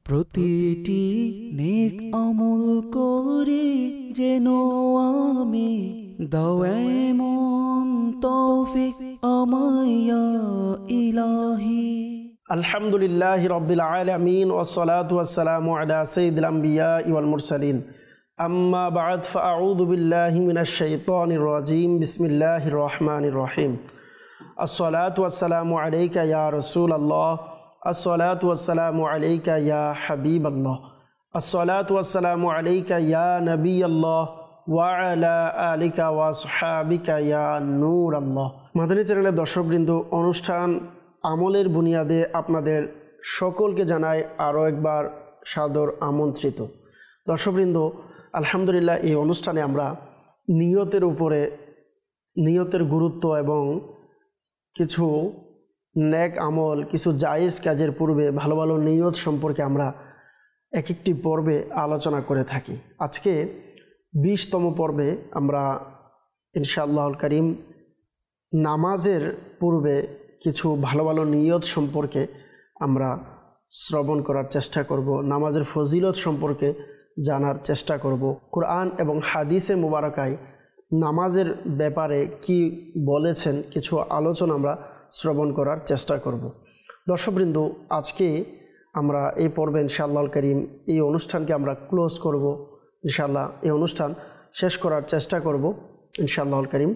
প্রতিটি নেক আমল করে যেন আমি দাও এমন তৌফিক আমায় ইয়া ইলাহি। আলহামদুলিল্লাহি রাব্বিল আলামিন ওয়াসসালাতু ওয়াসসালামু আলা সাইয়্যিদিল আমবিয়া ওয়াল মুরসালিন। আম্মা বা'দ ফাআউযু বিল্লাহি মিনাশ শাইতানির রাজীম। বিসমিল্লাহির রহমানির রহিম। আসসালাতু ওয়াসসালামু আলাইকা ইয়া রাসূলাল্লাহ, আসসালাতু ওয়াসসালামু আলাইকা ইয়া হাবিবাল্লাহ, আসসালাতু ওয়াসসালামু আলাইকা ইয়া নবিয়াল্লাহ ওয়া আলা আলিকা ওয়া আসহাবিকা ইয়া নূরাল্লাহ। মাদানী চ্যানেলের দর্শকবৃন্দ, অনুষ্ঠান আমলের বুনিয়াদে আপনাদের সকলকে জানাই আরও একবার সাদর আমন্ত্রিত। দর্শকবৃন্দ, আলহামদুলিল্লাহ, এই অনুষ্ঠানে আমরা নিয়তের উপরে, নিয়তের গুরুত্ব এবং কিছু নেক আমল, কিছু জায়েজ কাজের পূর্বে ভালো ভালো নিয়ত সম্পর্কে আমরা এক একটি পর্বে আলোচনা করে থাকি। আজকে 20তম পর্বে আমরা ইনশাআল্লাহুল কারীম নামাজের পূর্বে কিছু ভালো ভালো নিয়ত সম্পর্কে আমরা শ্রবণ করার চেষ্টা করব, নামাজের ফজিলত সম্পর্কে জানার চেষ্টা করব। কোরআন এবং হাদিসে মুবারকায় নামাজের ব্যাপারে কি বলেছেন কিছু আলোচনা আমরা শ্রবণ করার চেষ্টা করব। দর্শকবৃন্দ, আজকে আমরা এই পর্বে ইনশাআল্লাহুল কারীম এই অনুষ্ঠানকে আমরা ক্লোজ করব। ইনশাআল্লাহ এই অনুষ্ঠান শেষ করার চেষ্টা করব ইনশাআল্লাহুল কারীম।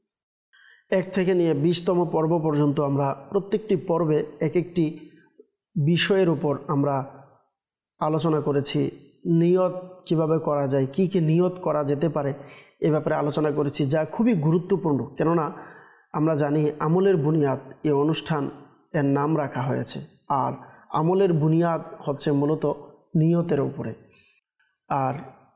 1 থেকে নিয়ে 20তম পর্ব পর্যন্ত আমরা প্রত্যেকটি পর্বে এক একটি বিষয়ের উপর আমরা আলোচনা করেছি। নিয়ত কিভাবে করা যায়, কি কি নিয়ত করা যেতে পারে এ ব্যাপারে আলোচনা করেছি, যা খুবই গুরুত্বপূর্ণ। কেননা আমরা জানি আমলের বুনিয়াদ এই অনুষ্ঠান এর নাম রাখা হয়েছে, আর আমলের বুনিয়াদ হচ্ছে মূলত নিয়তের উপরে। আর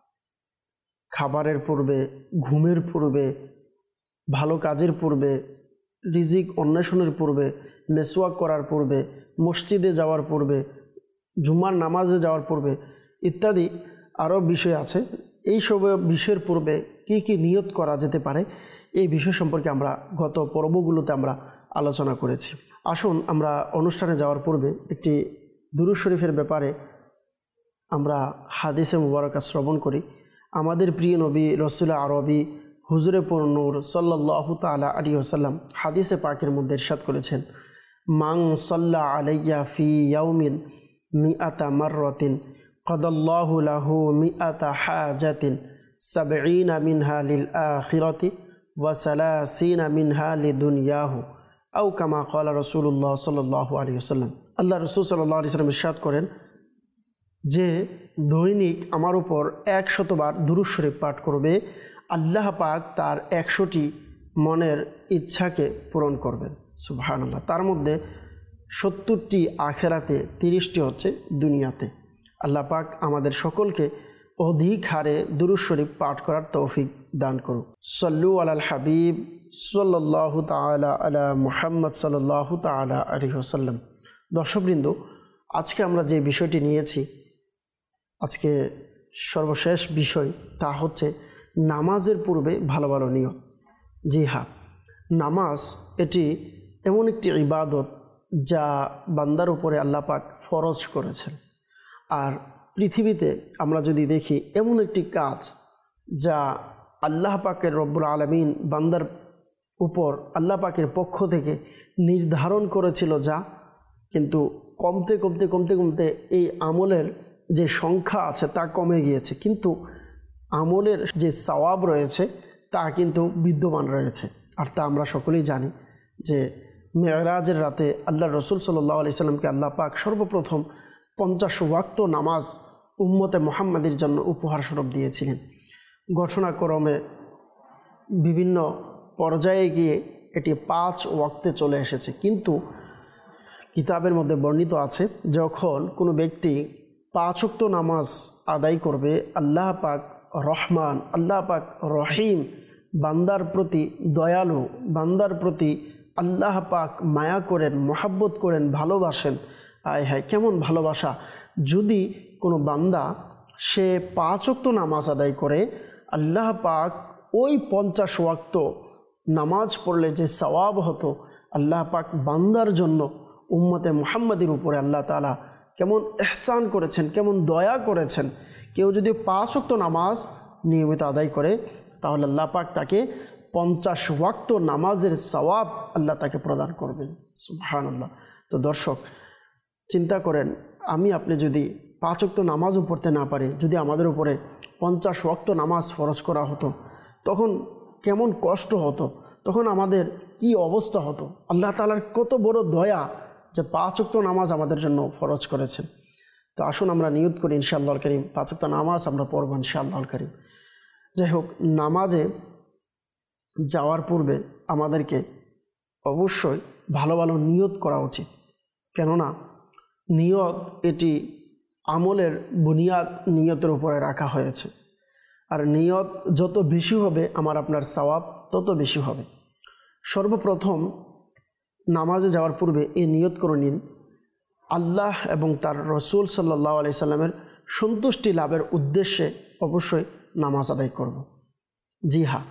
খাবারের পূর্বে, ঘুমের পূর্বে, ভালো কাজের পূর্বে, রিজিক অন্বেষণের পূর্বে, মেসওয়াক করার পূর্বে, মসজিদে যাওয়ার পূর্বে, জুমার নামাজে যাওয়ার পূর্বে ইত্যাদি আরও বিষয় আছে। এই সব বিষয়ের পূর্বে কি কি নিয়ত করা যেতে পারে এই বিষয় সম্পর্কে আমরা গত পর্বগুলোতে আমরা আলোচনা করেছি। আসুন আমরা অনুষ্ঠানে যাওয়ার পূর্বে একটি দুরূদ শরীফের ব্যাপারে আমরা হাদিসে মুবারকা শ্রবণ করি। আমাদের প্রিয় নবী রাসূল আরবি হুজুরে পুরনূর সাল্লাল্লাহু তাআলা আলাইহি ওয়াসাল্লাম হাদিসে পাকের মধ্যে ইরশাদ করেছেন, মান সাল্লা আলাইয়া ফি ইয়াউমিন মিআতা মাররাতিন কাদাল্লাহু লাহু মিআতা হাজাতিন সাবঈনা মিনহা লিল আখিরাতি ওয়া সালাসিনা মিনহা লিদুনিয়াহু আও কামা ক্বালা রাসূলুল্লাহ সাল্লাল্লাহু আলাইহি ওয়াসাল্লাম। আল্লাহ রাসূল সাল্লাল্লাহু আলাইহি ওয়াসাল্লাম ইরশাদ করেন যে দৈনিক আমার উপর 100 বার দুরূদ শরীফ পাঠ করবে, আল্লাহ পাক তার 100টি মনের ইচ্ছাকে পূরণ করবেন। সুবহানাল্লাহ। তার মধ্যে 70টি আখেরাতে, 30টি হচ্ছে দুনিয়াতে। আল্লাহ পাক আমাদের সকলকে অধিক হারে দুরূদ শরীফ পাঠ করার তৌফিক দান করুন। সাল্লু আলাল হাবিব সাল্লাল্লাহু তাআলা আলা মুহাম্মদ সাল্লাল্লাহু তাআলা আলাইহি ওয়াসাল্লাম। দর্শকবৃন্দ, আজকে আমরা যে বিষয়টি নিয়েছি, আজকে সর্বশেষ বিষয়, তা হচ্ছে নামাজের পূর্বে ভালো ভালো নিয়ত। জি হ্যাঁ, নামাজ এটি এমন একটি ইবাদত যা বান্দার উপরে আল্লাহ পাক ফরজ করেছেন। আর পৃথিবীতে আমরা যদি দেখি এমন একটি কাজ যা আল্লাহ পাকের রব্বুল আলামিন বান্দার উপর আল্লাহ পাকের পক্ষ থেকে নির্ধারণ করেছিল, যা কিন্তু কমতে কমতে কমতে কমতে এই আমলের যে সংখ্যা আছে তা কমে গিয়েছে, কিন্তু আমলের যে সওয়াব রয়েছে তা কিন্তু বিদ্যমান রয়েছে। আর তা আমরা সকলেই জানি যে মেরাজের রাতে আল্লাহ রসুল সাল্লাল্লাহু আলাইহি সাল্লামকে আল্লাহ পাক সর্বপ্রথম 50 ওয়াক্ত নামাজ উম্মতে মুহাম্মাদের জন্য উপহার স্বরূপ দিয়েছিলেন। ঘটনাক্রমে বিভিন্ন পর্যায়ে গিয়ে এটি 5 ওয়াক্তে চলে এসেছে, কিন্তু কিতাবের মধ্যে বর্ণিত আছে যখন কোনো ব্যক্তি 5 ওয়াক্ত নামাজ আদায় করবে, আল্লাহ পাক রহমান, আল্লাহ পাক রহিম, বান্দার প্রতি দয়ালু, বান্দার প্রতি আল্লাহ পাক মায়া করেন, মহাব্বত করেন, ভালোবাসেন। আয় হায়, কেমন ভালোবাসা! যদি কোনো বান্দা সে 5 ওয়াক্ত নামাজ আদায় করে, আল্লাহ পাক ওই 50 ওয়াক্ত নামাজ পড়লে যে সওয়াব হতো, আল্লাহ পাক বান্দার জন্য উম্মতে মুহাম্মাদের উপরে আল্লাহ তাআলা কেমন ইহসান করেছেন, কেমন দয়া করেছেন। কেউ যদি 5 ওয়াক্ত নামাজ নিয়মিত আদায় করে তাহলে আল্লাহ পাক তাকে 50 ওয়াক্ত নামাজের সওয়াব আল্লাহ তাকে প্রদান করবেন। সুবহানাল্লাহ। তো দর্শক চিন্তা করেন, আমি আপনি যদি 5 ওয়াক্ত নামাজও পড়তে না পারি, যদি আমাদের উপরে 50 ওয়াক্ত নামাজ ফরজ করা হতো তখন কেমন কষ্ট হতো, তখন আমাদের কি অবস্থা হতো। আল্লাহ তাআলার কত বড় দয়া যে 5 ওয়াক্ত নামাজ আমাদের জন্য ফরজ করেছেন। তো আসুন আমরা নিয়ত করি ইনশাআল্লাহুল কারীম 5 ওয়াক্ত নামাজ আমরা পড়ব ইনশাআল্লাহুল কারীম। যাই হোক, নামাজে যাওয়ার পূর্বে আমাদেরকে অবশ্যই ভালো ভালো নিয়ত করা উচিত, কেননা নিয়ত এটি আমলের বুনিয়াদ নিয়তের উপরে রাখা হয়েছে। আর নিয়ত যত বেশি হবে আমার আপনার সওয়াব তত বেশি হবে। সর্বপ্রথম নামাজে যাওয়ার পূর্বে এই নিয়ত করে নিন, আল্লাহ এবং তার রসুল সাল্লাল্লাহু আলাইহি সাল্লামের সন্তুষ্টি লাভের উদ্দেশ্যে অবশ্যই নামাজ আদায় করব। জি হ্যাঁ,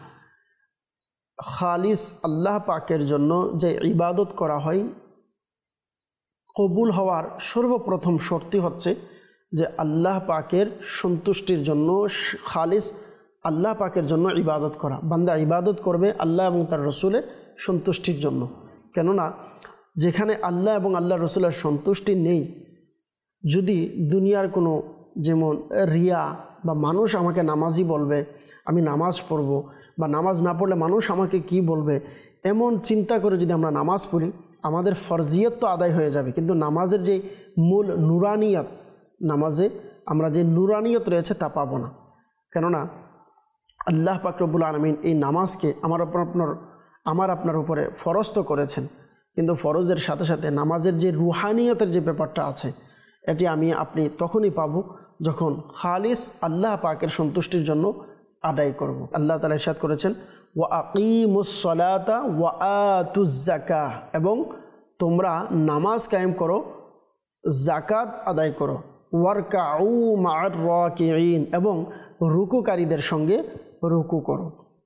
খালিস আল্লাহ পাকের জন্য যে ইবাদত করা হয় কবুল হওয়ার সর্বপ্রথম শর্ত হচ্ছে যে আল্লাহ পাকের সন্তুষ্টির জন্য, খালিস আল্লাহ পাকের জন্য ইবাদত করা। বান্দা ইবাদত করবে আল্লাহ এবং তার রসুলের সন্তুষ্টির জন্য, কেননা যেখানে আল্লাহ এবং আল্লাহ রসুলের সন্তুষ্টি নেই, যদি দুনিয়ার কোনো যেমন রিয়া বা মানুষ আমাকে নামাজি বলবে, আমি নামাজ পড়ব, বা নামাজ না পড়লে মানুষ আমাকে কি বলবে, এমন চিন্তা করে যদি আমরা নামাজ পড়ি আমাদের ফরজিয়ত তো আদায় হয়ে যাবে, কিন্তু নামাজের যে মূল নুরানিয়ত, নামাজে আমরা যে নুরানিয়ত রয়েছে তা পাবো না। কেননা আল্লাহ পাক রব্বুল আলামিন এই নামাজকে আমার আপনার উপরে ফরজ তো করেছেন, কিন্তু ফরজের সাথে সাথে নামাজের যে রুহানিয়তের যে ব্যাপারটা আছে এটি আমি আপনি তখনই পাবো যখন খালিস আল্লাহ পাকের সন্তুষ্টির জন্য আদায় করব। আল্লাহ তাআলা ইরশাদ করেছেন, ওয়া আকিমুস সালাতা ওয়া আতুজ যাকাহ, এবং তোমরা নামাজ কায়েম করো, যাকাত আদায় করো, ওয়ারকাউ মা'আর রাকিঈন, এবং রুকুকারীদের সঙ্গে রুকু করো।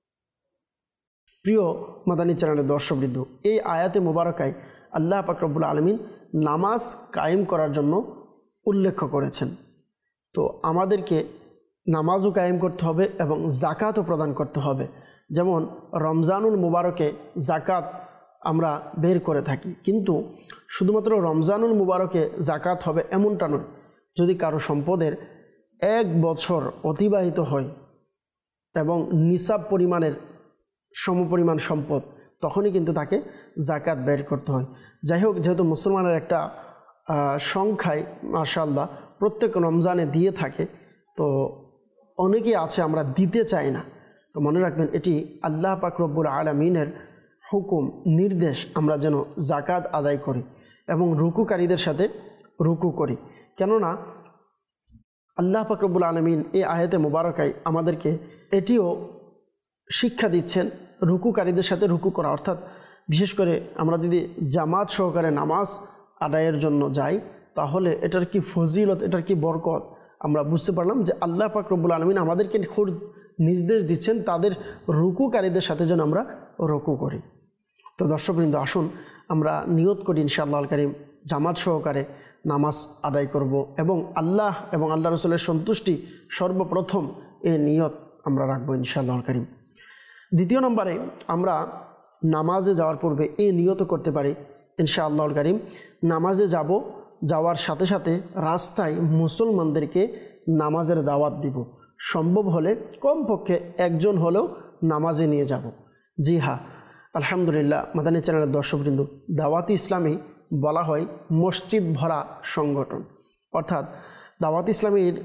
প্রিয় মাদানী চ্যানেলের দর্শকবৃন্দ, এই আয়াতে মুবারকায় আল্লাহ পাক রব্বুল আলামিন নামাজ কায়েম করার জন্য উল্লেখ করেছেন। তো আমাদেরকে নামাজও কায়েম করতে হবে এবং যাকাতও প্রদান করতে হবে। যেমন রমজানুল মুবারকে যাকাত আমরা বের করে থাকি, কিন্তু শুধুমাত্র রমজানুল মুবারকে যাকাত হবে এমনটা নয়। যদি কারো সম্পদের 1 বছর অতিবাহিত হয় এবং নিসাব পরিমাণের সমপরিমাণ সম্পদ, তখনই কিন্তু তাকে যাকাত বের করতে হয়। যাই হোক, যেহেতু মুসলমানের একটা সংখ্যায় মাশাআল্লাহ প্রত্যেক রমজানে দিয়ে থাকে, তো অনেকেই আছে আমরা দিতে চাই না। তো মনে রাখবেন এটি আল্লাহ পাক রব্বুল আলামিনের হুকুম, নির্দেশ, আমরা যেন যাকাত আদায় করি এবং রুকুকারীদের সাথে রুকু করি। কেননা আল্লাহ পাক রব্বুল আলামিন এই আয়াতে মুবারকায় আমাদেরকে এটিও শিক্ষা দিচ্ছেন রুকুকারীদের সাথে রুকু করা। অর্থাৎ বিশেষ করে আমরা যদি জামাত সহকারে নামাজ আদায়ের জন্য যাই তাহলে এটার কি ফজিলত, এটার কি বরকত আমরা বুঝতে পারলাম যে আল্লাহ পাক রব্বুল আলামিন আমাদেরকে খুব নির্দেশ দিচ্ছেন তাদের রুকুকারীদের সাথে যেন আমরা রুকু করি। তো দর্শকবৃন্দ, আসুন আমরা নিয়ত করি ইনশাআল্লাহুল কারীম জামাত সহকারে নামাজ আদায় করব এবং আল্লাহ এবং আল্লাহ রসুলের সন্তুষ্টি সর্বপ্রথম এই নিয়ত আমরা রাখবো ইনশাআল্লাহুল কারীম। দ্বিতীয় নম্বরে আমরা নামাজে যাওয়ার পূর্বে এই নিয়ত করতে পারি ইনশাআল্লাহুল কারীম, নামাজে যাওয়ার সাথে সাথে রাস্তায় মুসলমানদেরকে নামাজের দাওয়াত দিব। সম্ভব হলে কমপক্ষে একজন হলেও নামাজে নিয়ে যাব। জি হ্যাঁ, আলহামদুলিল্লাহ মাদানী চ্যানেলের দর্শকবৃন্দ, দাওয়াতি ইসলামী বলা হয় মসজিদ ভরা সংগঠন। অর্থাৎ দাওয়াত ইসলামীর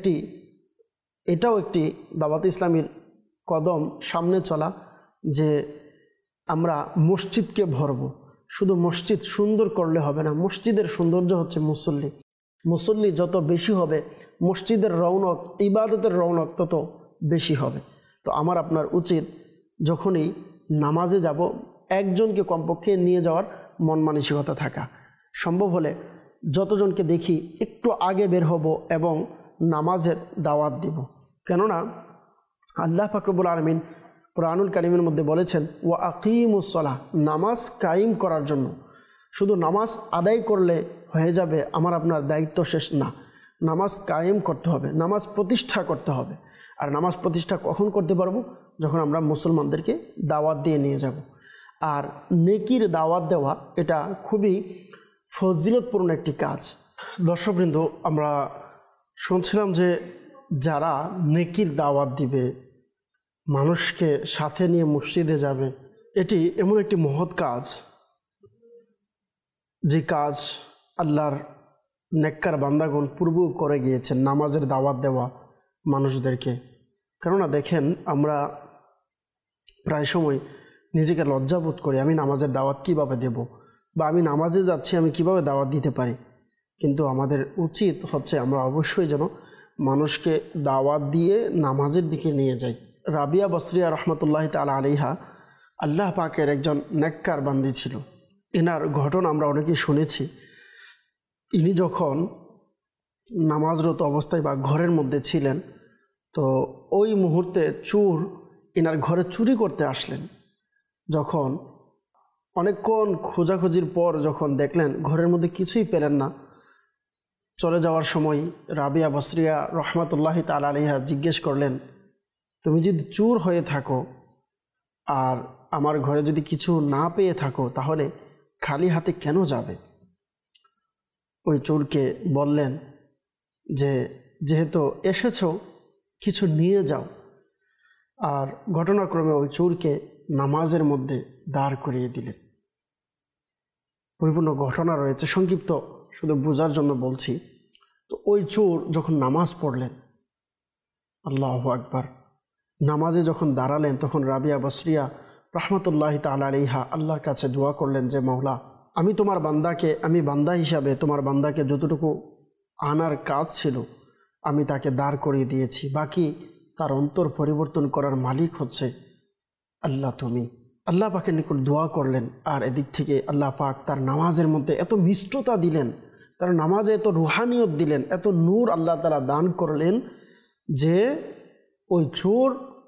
এটাও একটি দাওয়াত ইসলামীর কদম সামনে চলা, যে আমরা মসজিদকে ভরব। শুধু মসজিদ সুন্দর করলে হবে না, মসজিদের সৌন্দর্য হচ্ছে মুসল্লি যত বেশি হবে মসজিদের রৌনক, ইবাদতের রৌনক তত বেশি হবে। তো আমার আপনার উচিত যখনই নামাজে যাব একজনকে কমপক্ষে নিয়ে যাওয়ার মন মানসিকতা থাকা। সম্ভব হলে যতজনকে দেখি একটু আগে বের হব এবং নামাজের দাওয়াত দিব। কেননা আল্লাহ পাক রব্বুল আলামিন কুরআনুল কারীমের মধ্যে বলেছেন, ওয়া আকিমুস সালাহ, নামাজ কায়েম করার জন্য। শুধু নামাজ আদায় করলে হয়ে যাবে, আমার আপনার দায়িত্ব শেষ না। নামাজ কায়েম করতে হবে, নামাজ প্রতিষ্ঠা করতে হবে। আর নামাজ প্রতিষ্ঠা কখন করতে পারবো? যখন আমরা মুসলমানদেরকে দাওয়াত দিয়ে নিয়ে যাব। আর নেকির দাওয়াত দেওয়া এটা খুবই ফজিলতপূর্ণ একটি কাজ। দর্শকবৃন্দ, আমরা শুনছিলাম যে যারা নেকির দাওয়াত দিবে, মানুষকে সাথে নিয়ে মসজিদে যাবে, এটি এমন একটি মহৎ কাজ, যে কাজ আল্লাহর নেককার বান্দাগণ পূর্ব করে গিয়েছেন, নামাজের দাওয়াত দেওয়া মানুষদেরকে। কেননা দেখেন, আমরা প্রায় সময় নিজেকে লজ্জাবোধ করি, আমি নামাজের দাওয়াত কিভাবে দেব, বা আমি নামাজে যাচ্ছি, আমি কিভাবে দাওয়াত দিতে পারি। কিন্তু আমাদের উচিত হচ্ছে আমরা অবশ্যই যেন মানুষকে দাওয়াত দিয়ে নামাজের দিকে নিয়ে যাই। রাবিয়া বসরিয়া রহমতুল্লাহ তাআলা আলাইহা আল্লাহ পাকের একজন নেককার বান্দি ছিল। এনার ঘটনা আমরা অনেকেই শুনেছি। ইনি যখন নামাজরত অবস্থায় বা ঘরের মধ্যে ছিলেন, তো ওই মুহূর্তে চোর এনার ঘরে চুরি করতে আসলেন। যখন অনেকক্ষণ খোঁজাখুঁজির পর যখন দেখলেন ঘরের মধ্যে কিছুই পেলেন না, চলে যাওয়ার সময় রাবিয়া বসরিয়া রহমতুল্লাহ তাআলা আলাইহা জিজ্ঞেস করলেন, তুমি যদি চোর হয়ে থাকো আর আমার ঘরে যদি কিছু না পেয়ে থাকো, তাহলে খালি হাতে কেন যাবে? ওই চোরকে বললেন যে যেহেতু এসেছো, কিছু নিয়ে যাও। আর ঘটনাক্রমে ওই চোরকে নামাজের মধ্যে দাঁড় করিয়ে দিলেন। পরিপূর্ণ ঘটনা রয়েছে, সংক্ষিপ্ত শুধু বোঝার জন্য বলছি। তো ওই চোর যখন নামাজ পড়লেন, আল্লাহু আকবার, নামাজে যখন দাঁড়ালেন, তখন রাবিয়া বসরিয়া রহমতুল্লাহ তাআলা আলাইহা আল্লাহর কাছে দোয়া করলেন যে মাওলা, আমি তোমার বান্দাকে, আমি বান্দা হিসাবে তোমার বান্দাকে যতটুকু আনার কাজ ছিল আমি তাকে দাঁড় করিয়ে দিয়েছি, বাকি তার অন্তর পরিবর্তন করার মালিক হচ্ছে আল্লাহ তুমি। আল্লাহ পাকের নিকট দোয়া করলেন। আর এদিক থেকে আল্লাহ পাক তার নামাজের মধ্যে এত মিষ্টতা দিলেন, তার নামাজে এত রুহানিয়ত দিলেন, এত নূর আল্লাহ তাআলা দান করলেন যে ওই চোর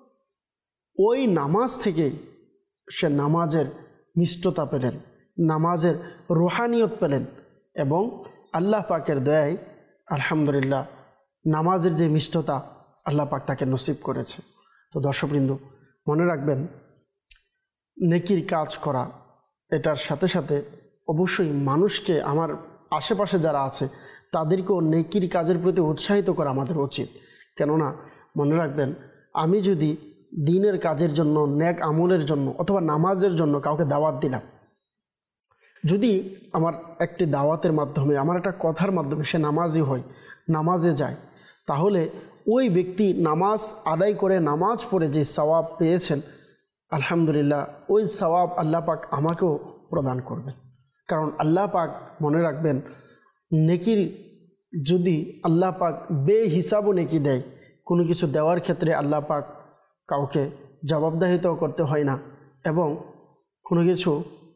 ওই নামাজ থেকেই সে নামাজের মিষ্টতা পেলেন, নামাজের রুহানিয়ত পেলেন, এবং আল্লাহ পাকের দয়ায় আলহামদুলিল্লাহ নামাজের যে মিষ্টতা আল্লাহ পাক তাকে নসিব করেছে। তো দর্শকবৃন্দ, মনে রাখবেন, নেকির কাজ করা এটার সাথে সাথে অবশ্যই মানুষকে, আমার আশেপাশে যারা আছে তাদেরকেও নেকির কাজের প্রতি উৎসাহিত করা আমাদের উচিত। কেননা মনে রাখবেন, আমি যদি দিনের কাজের জন্য, নেক আমলের জন্য অথবা নামাজের জন্য কাউকে দাওয়াত দিলাম, যদি আমার একটি দাওয়াতের মাধ্যমে, আমার একটা কথার মাধ্যমে সে নামাজি হয়, নামাজে যায়, তাহলে ওই ব্যক্তি নামাজ আদায় করে, নামাজ পড়ে যে সওয়াব পেয়েছেন, আলহামদুলিল্লাহ ওই সওয়াব আল্লাহ পাক আমাকেও প্রদান করবেন। কারণ আল্লাহ পাক, মনে রাখবেন, নেকির যদি আল্লাহ পাক বেহিসাবও নেকি দেয়, কোনো কিছু দেওয়ার ক্ষেত্রে আল্লাহ পাক কাউকে জবাবদাহিতাও করতে হয় না, এবং কোনো কিছু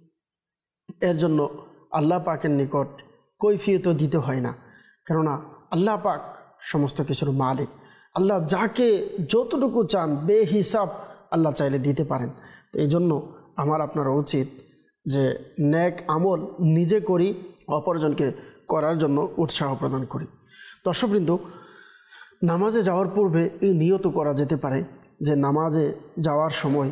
এর জন্য আল্লাহ পাকের নিকট কৈফিয়তও দিতে হয় না। কেননা আল্লাহ পাক সমস্ত কিছুর মালিক। আল্লাহ যাকে যতটুকু চান বেহিসাব আল্লাহ চাইলে দিতে পারেন। তো এই জন্য আমার আপনার উচিত যে নেক আমল নিজে করি, অপরজনকে করার জন্য উৎসাহ প্রদান করি। দর্শকবৃন্দ, নামাজে যাওয়ার পূর্বে এই নিয়ত করা যেতে পারে যে নামাজে যাওয়ার সময়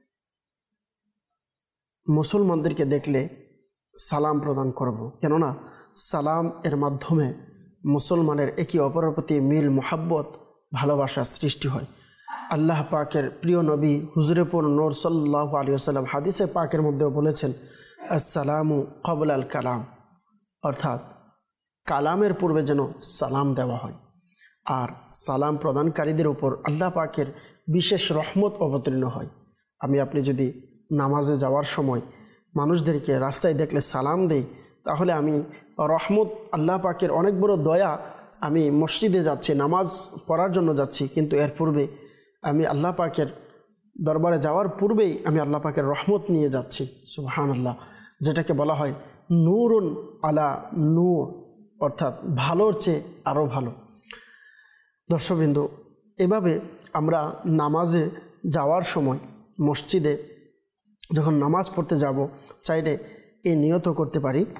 মুসলমানদেরকে দেখলে সালাম প্রদান করব। কেননা সালাম এর মাধ্যমে মুসলমানের একে অপরের প্রতি মিল, মোহাব্বত, ভালোবাসা সৃষ্টি হয়। আল্লাহ পাকের প্রিয় নবী হুজুরে পুর নূর সাল্লাল্লাহু আলাইহি ওয়াসাল্লাম হাদিসে পাকের মধ্যেও বলেছেন, আসসালামু ক্বাবলা আল কালাম, অর্থাৎ কালামের পূর্বে যেন সালাম দেওয়া হয়। আর সালাম প্রদানকারীদের উপর আল্লাহ পাকের বিশেষ রহমত অবতীর্ণ হয়। আমি আপনি যদি নামাজে যাওয়ার সময় মানুষদেরকে রাস্তায় দেখলে সালাম দেই, তাহলে আমি রহমত, আল্লাহ পাকের অনেক বড় দয়া। আমি মসজিদে যাচ্ছি, নামাজ পড়ার জন্য যাচ্ছি, কিন্তু এর পূর্বে আমি আল্লাহ পাকের দরবারে যাওয়ার পূর্বেই আমি আল্লাহ পাকের রহমত নিয়ে যাচ্ছি। সুবহানাল্লাহ, যেটাকে বলা হয় নূরুন আলা নূর, অর্থাৎ ভালোর চেয়ে আরও ভালো। দর্শকবৃন্দ, এভাবে আমরা নামাজে যাওয়ার সময় মসজিদে যখন নামাজ পড়তে যাব, চাইলে এই নিয়ত করতে পারি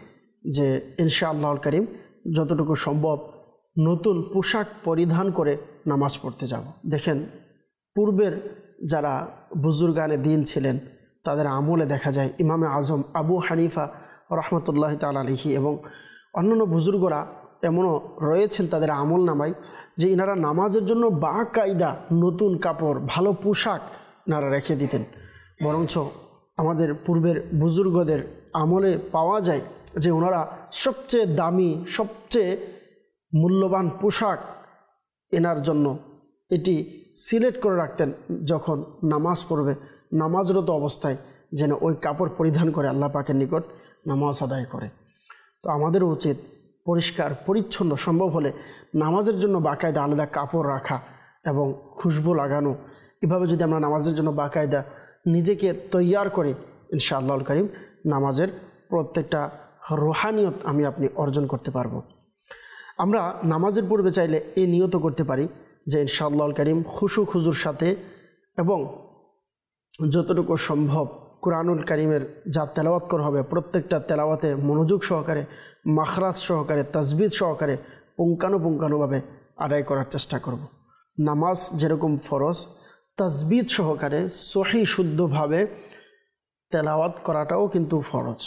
যে ইনশাআল্লাহুল কারীম যতটুকু সম্ভব নতুন পোশাক পরিধান করে নামাজ পড়তে যাব। দেখেন, পূর্বের যারা বুজুর্গানে দিন ছিলেন তাদের আমলে দেখা যায় ইমামে আজম আবু হানিফা রহমতুল্লাহি তাআলা আলাইহি এবং অন্যান্য বুজুর্গরা এমনও রয়েছেন তাদের আমল নামায় যে ইনারা নামাজের জন্য বাকায়দা নতুন কাপড়, ভালো পোশাক ইনারা রেখে দিতেন। বরঞ্চ আমাদের পূর্বের বুজুর্গদের আমলে পাওয়া যায় যে ওনারা সবচেয়ে দামি, সবচেয়ে মূল্যবান পোশাক এনার জন্য এটি সিলেক্ট করে রাখতেন। যখন নামাজ পড়বে, নামাজরত অবস্থায় যেন ওই কাপড় পরিধান করে আল্লাহ পাকের নিকট নামাজ আদায় করে। তো আমাদেরও উচিত পরিষ্কার পরিচ্ছন্ন, সম্ভব হলে নামাজের জন্য বাকায়দা আলাদা কাপড় রাখা এবং খুশবু লাগানো। এভাবে যদি আমরা নামাজের জন্য বাকায়দা নিজেকে তৈয়ার করে ইনশাআল্লাহুল কারীম নামাজের প্রত্যেকটা রুহানিয়ত আমি আপনি অর্জন করতে পারবো। আমরা নামাজের পূর্বে চাইলে এই নিয়ত করতে পারি যে ইনশাআল্লাহুল কারীম খুশু খুজুর সাথে এবং যতটুকু সম্ভব কুরআনুল কারীমের যা তেলাওয়াত করা হবে প্রত্যেকটা তেলাওয়াতে মনোযোগ সহকারে, মাখরাজ সহকারে, তাজবিদ সহকারে পুঙ্খানুপুঙ্খানুভাবে আদায় করার চেষ্টা করব। নামাজ যেরকম ফরজ, তাজবিদ সহকারে সহি শুদ্ধভাবে তেলাওয়াত করাটাও কিন্তু ফরজ।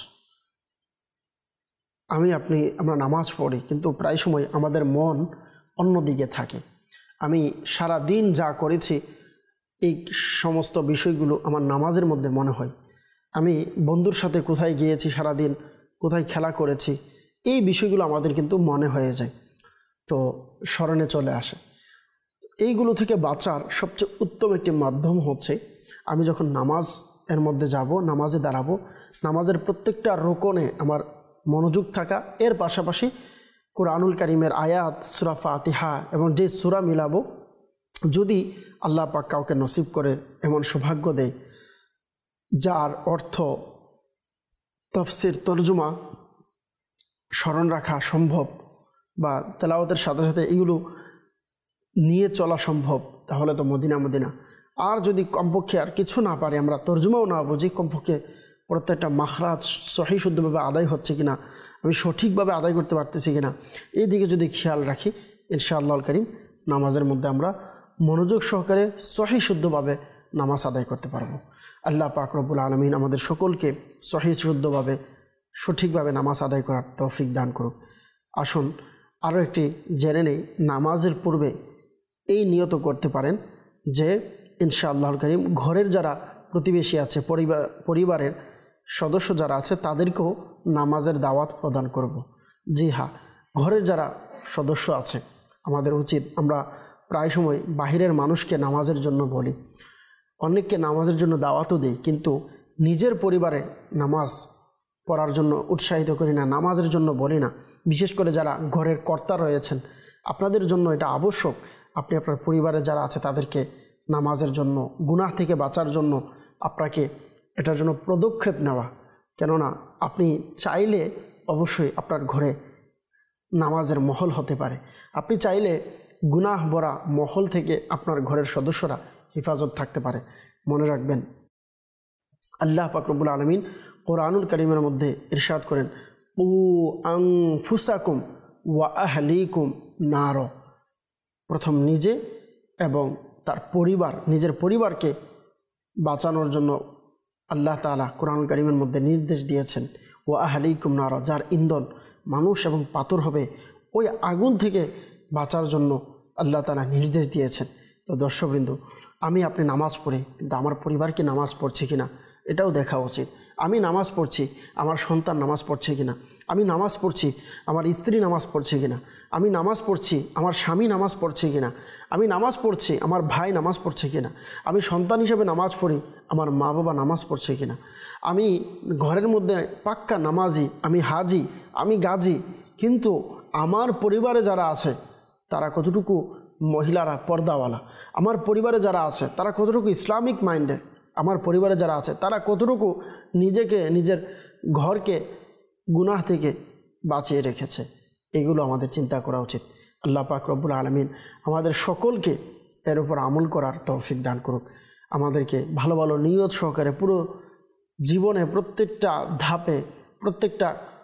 আমরা নামাজ পড়ি কিন্তু প্রায় সময় আমাদের মন অন্যদিকে থাকে। আমি সারা দিন যা করেছি এই সমস্ত বিষয়গুলো আমার নামাজের মধ্যে মনে হয়। আমি বন্ধুর সাথে কোথায় গিয়েছি সারাদিন, কোথায় খেলা করেছি, এই বিষয়গুলো আমাদের কিন্তু মনে হয়ে যায়, তো স্মরণে চলে আসে। এইগুলো থেকে বাঁচার সবচেয়ে উত্তম একটি মাধ্যম হচ্ছে আমি যখন নামাজ এর মধ্যে যাব, নামাজে দাঁড়াবো, নামাজের প্রত্যেকটা রোকনে আমার মনোযোগ থাকা, এর পাশাপাশি কুরআনুল কারীমের আয়াত, সূরা ফাতিহা এবং যে সূরা মিলাবো, যদি আল্লাহ পাক কাউকে নসিব করে এমন সৌভাগ্য দেয় যার অর্থ, তাফসির, তরজমা স্মরণ রাখা সম্ভব বা তেলাওয়াতের সাথে সাথে এগুলো নিয়ে চলা সম্ভব, তাহলে তো মদিনা। আর যদি কমপক্ষে আর কিছু না পারে, আমরা তরজমাও না বুঝি, কমপক্ষে প্রত্যেকটা মাখরাজ সহি শুদ্ধভাবে আদায় হচ্ছে কিনা, আমি সঠিকভাবে আদায় করতে পারতেছি কিনা, এই দিকে যদি খেয়াল রাখি ইনশাআল্লাহুল কারীম নামাজের মধ্যে আমরা মনোযোগ সহকারে সহি শুদ্ধভাবে নামাজ আদায় করতে পারবো। আল্লাহ পাক রব্বুল আলামিন আমাদের সকলকে সহি শুদ্ধভাবে সঠিকভাবে নামাজ আদায় করার তৌফিক দান করুক। আসুন আরও একটি জেনে নেই, নামাজের পূর্বে এই নিয়ত করতে পারেন যে ইনশাআল্লাহুল কারীম ঘরের যারা প্রতিবেশী আছে, পরিবারের সদস্য যারা আছে তাদেরকেও নামাজের দাওয়াত প্রদান করব। জি হ্যাঁ, ঘরের যারা সদস্য আছে আমাদের উচিত, আমরা প্রায় সময় বাহিরের মানুষকে নামাজের জন্য বলি, অনেককে নামাজের জন্য দাওয়াতও দিই, কিন্তু নিজের পরিবারে নামাজ পড়ার জন্য উৎসাহিত করি না, নামাজের জন্য বলি না। বিশেষ করে যারা ঘরের কর্তা রয়েছেন, আপনাদের জন্য এটা আবশ্যক, আপনি আপনার পরিবারে যারা আছে তাদেরকে নামাজের জন্য, গুনাহ থেকে বাঁচার জন্য আপনাকে এটার জন্য পদক্ষেপ নেওয়া। কেননা আপনি চাইলে অবশ্যই আপনার ঘরে নামাজের মহল হতে পারে, আপনি চাইলে গুনাহ ভরা মহল থেকে আপনার ঘরের সদস্যরা হেফাজত থাকতে পারে। মনে রাখবেন, আল্লাহ পাক রব্বুল আলামিন কুরআনুল কারীমের মধ্যে ইরশাদ করেন, উ আনফুসাকুম ওয়া আহলিকুম নার। প্রথম নিজে এবং তার পরিবার, নিজের পরিবারকে বাঁচানোর জন্য আল্লাহ তাআলা কুরআনুল কারীমের মধ্যে নির্দেশ দিয়েছেন, ওয়া আহলিকুম নার, যার ইন্ধন মানুষ এবং পাথর হবে, ওই আগুন থেকে বাঁচার জন্য আল্লাহ তাআলা নির্দেশ দিয়েছেন। তো দর্শকবৃন্দ, আমি আপনি নামাজ পড়ি, কিন্তু আমার পরিবারকে নামাজ পড়ছে কিনা এটাও দেখা উচিত। আমি নামাজ পড়ছি, আমার সন্তান নামাজ পড়ছে কিনা, আমি নামাজ পড়ছি, আমার স্ত্রী নামাজ পড়ছে কিনা, আমি নামাজ পড়ছি, আমার স্বামী নামাজ পড়ছে কিনা, আমি নামাজ পড়ছি, আমার ভাই নামাজ পড়ছে কিনা, আমি সন্তান হিসেবে নামাজ পড়ি, আমার মা বাবা নামাজ পড়ছে কিনা, আমি ঘরের মধ্যে পাক্কা নামাজি, আমি হাজি, আমি গাজী, কিন্তু আমার পরিবারে যারা আছে তারা কতটুকু মহিলারা পর্দাওয়ালা, আমার পরিবারে যারা আছে তারা কতটুকু ইসলামিক মাইন্ডেড, আমার পরিবারে যারা আছে তারা কতটুকু নিজেকে, নিজের ঘরকে গুনাহ থেকে বাঁচিয়ে রেখেছে, এগুলো আমাদের চিন্তা করা উচিত। আল্লাহ পাক রব্বুল আলামিন আমাদের সকলকে এর উপর আমল করার তৌফিক দান করুক। আমাদেরকে ভালো ভালো নিয়ত সহকারে পুরো জীবনে প্রত্যেকটা ধাপে, প্রত্যেকটা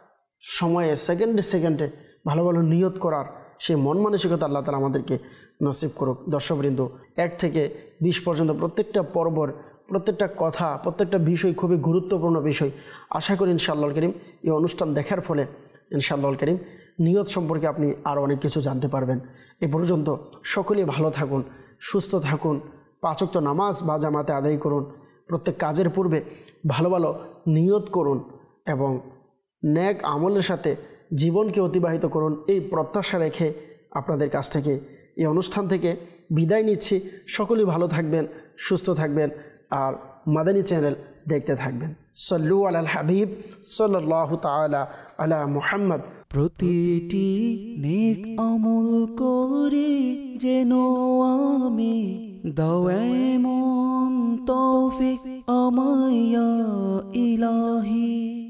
সময়ে সেকেন্ডে সেকেন্ডে ভালো ভালো নিয়ত করার সেই মন মানসিকতা আল্লাহ তাআলা আমাদেরকে নসিব করুক। দর্শকবৃন্দ, 1 থেকে 20 পর্যন্ত প্রত্যেকটা পর্বর প্রত্যেকটা কথা প্রত্যেকটা বিষয় খুবই গুরুত্বপূর্ণ বিষয়। আশা করি ইনশাআল্লাহুল কারীম এই অনুষ্ঠান দেখার ফলে ইনশাআল্লাহুল কারীম নিয়ত সম্পর্কে আপনি আরও অনেক কিছু জানতে পারবেন। এ পর্যন্ত সকলেই ভালো থাকুন, সুস্থ থাকুন, 5 ওয়াক্ত নামাজ বা জামাতে আদায় করুন, প্রত্যেক কাজের পূর্বে ভালো ভালো নিয়ত করুন এবং নেক আমলের সাথে জীবনকে অতিবাহিত করুন। এই প্রত্যাশা রেখে আপনাদের কাছ থেকে এই অনুষ্ঠান থেকে বিদায় নিচ্ছি। সকলেই ভালো থাকবেন, সুস্থ থাকবেন আর মাদানী চ্যানেল দেখতে থাকবেন। সাল্লু আলাল হাবিব সাল্লাল্লাহু তাআলা আলা মুহাম্মদ। প্রতিটি নেক আমল করে যেন আমি দাও এমন তৌফিক আমায় ইয়া ইলাহি।